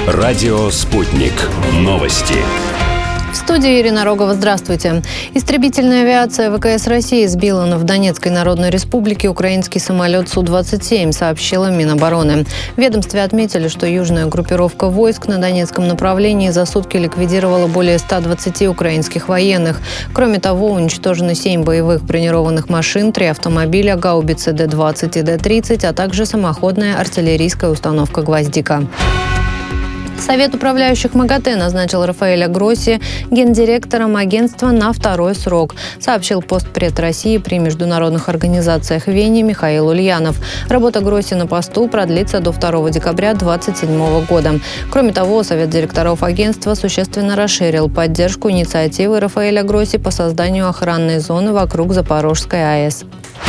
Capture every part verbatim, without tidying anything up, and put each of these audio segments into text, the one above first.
Радио «Спутник». Новости. В студии Ирина Рогова. Здравствуйте. Истребительная авиация ВКС России сбила в Донецкой Народной Республике украинский самолет Су двадцать семь, сообщила Минобороны. В ведомстве отметили, что южная группировка войск на Донецком направлении за сутки ликвидировала более ста двадцати украинских военных. Кроме того, уничтожены семь боевых бронированных машин, три автомобиля, гаубицы Д двадцать и Д тридцать, а также самоходная артиллерийская установка «Гвоздика». Совет управляющих МАГАТЭ назначил Рафаэля Гросси гендиректором агентства на второй срок, сообщил постпред России при международных организациях в Вене Михаил Ульянов. Работа Гросси на посту продлится до второго декабря две тысячи двадцать седьмого года. Кроме того, Совет директоров агентства существенно расширил поддержку инициативы Рафаэля Гросси по созданию охранной зоны вокруг Запорожской АЭС.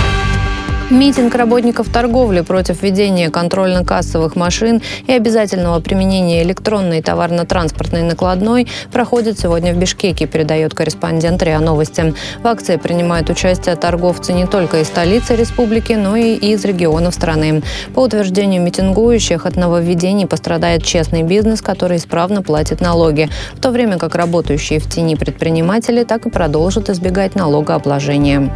Митинг работников торговли против введения контрольно-кассовых машин и обязательного применения электронной товарно-транспортной накладной проходит сегодня в Бишкеке, передает корреспондент РИА Новости. В акции принимают участие торговцы не только из столицы республики, но и из регионов страны. По утверждению митингующих, от нововведений пострадает честный бизнес, который исправно платит налоги, в то время как работающие в тени предприниматели так и продолжат избегать налогообложения.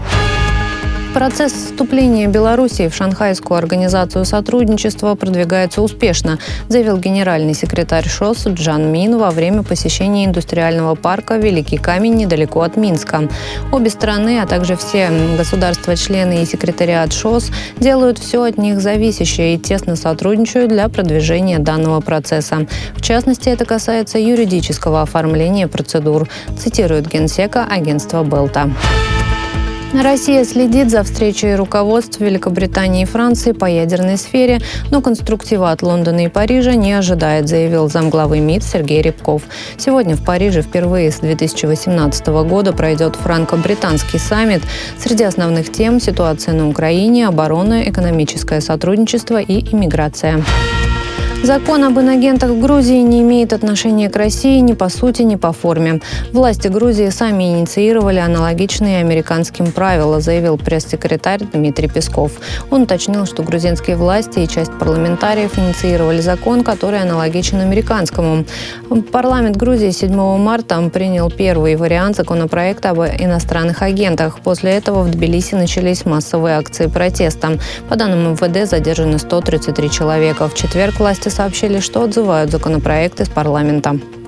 Процесс вступления Белоруссии в Шанхайскую организацию сотрудничества продвигается успешно, заявил генеральный секретарь ШОС Джан Мин во время посещения индустриального парка «Великий камень» недалеко от Минска. Обе страны, а также все государства-члены и секретариат ШОС делают все от них зависящее и тесно сотрудничают для продвижения данного процесса. В частности, это касается юридического оформления процедур, цитирует генсека агентства Белта. Россия следит за встречей руководств Великобритании и Франции по ядерной сфере, но конструктива от Лондона и Парижа не ожидает, заявил замглавы МИД Сергей Рябков. Сегодня в Париже впервые с две тысячи восемнадцатого года пройдет франко-британский саммит. Среди основных тем – ситуация на Украине, оборона, экономическое сотрудничество и иммиграция. Закон об инагентах в Грузии не имеет отношения к России ни по сути, ни по форме. Власти Грузии сами инициировали аналогичные американским правила, заявил пресс-секретарь Дмитрий Песков. Он уточнил, что грузинские власти и часть парламентариев инициировали закон, который аналогичен американскому. Парламент Грузии седьмого марта принял первый вариант законопроекта об иностранных агентах. После этого в Тбилиси начались массовые акции протеста. По данным эм вэ дэ, задержаны сто тридцать три человека. В четверг власти сообщили, что отзывают законопроект из парламента.